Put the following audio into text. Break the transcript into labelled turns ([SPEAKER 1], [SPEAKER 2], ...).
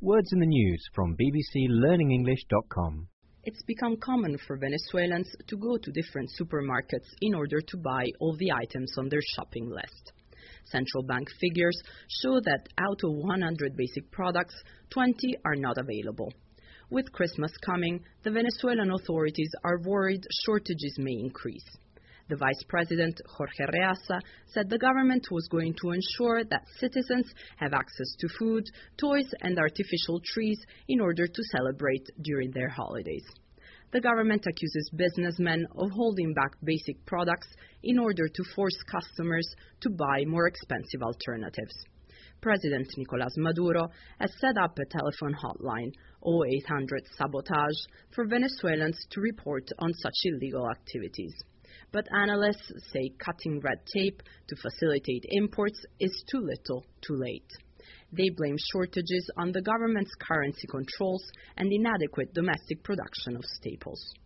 [SPEAKER 1] Words in the news from bbclearningenglish.com.
[SPEAKER 2] It's become common for Venezuelans to go to different supermarkets in order to buy all the items on their shopping list. Central bank figures show that out of 100 basic products, 20 are not available. With Christmas coming, the Venezuelan authorities are worried shortages may increase. The Vice President, Jorge Reaza, said the government was going to ensure that citizens have access to food, toys, and artificial trees in order to celebrate during their holidays. The government accuses businessmen of holding back basic products in order to force customers to buy more expensive alternatives. President Nicolás Maduro has set up a telephone hotline, 0800 Sabotage, for Venezuelans to report on such illegal activities. But analysts say cutting red tape to facilitate imports is too little, too late. They blame shortages on the government's currency controls and inadequate domestic production of staples.